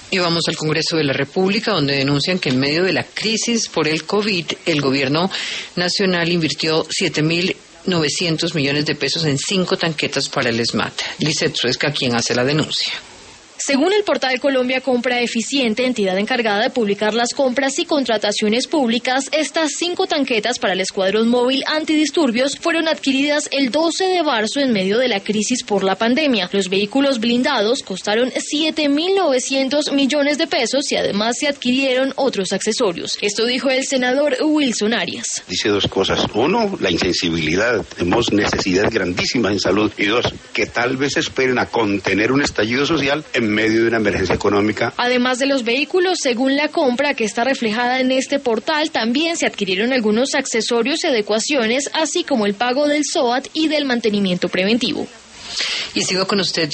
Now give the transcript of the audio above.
Y vamos al Congreso de la República, donde denuncian que en medio de la crisis por el COVID, el gobierno nacional invirtió 7.900 millones de pesos en 5 tanquetas para el ESMAD. Lizeth Suezca, quien hace la denuncia. Según el portal Colombia Compra Eficiente, entidad encargada de publicar las compras y contrataciones públicas, estas 5 tanquetas para el escuadrón móvil antidisturbios fueron adquiridas el 12 de marzo en medio de la crisis por la pandemia. Los vehículos blindados costaron 7.900 millones de pesos y además se adquirieron otros accesorios. Esto dijo el senador Wilson Arias. Dice 2 cosas. 1, la insensibilidad. Tenemos necesidades grandísimas en salud. Y 2, que tal vez esperen a contener un estallido social en medio de una emergencia económica. Además de los vehículos, según la compra que está reflejada en este portal, también se adquirieron algunos accesorios y adecuaciones, así como el pago del SOAT y del mantenimiento preventivo. Y sigo con usted.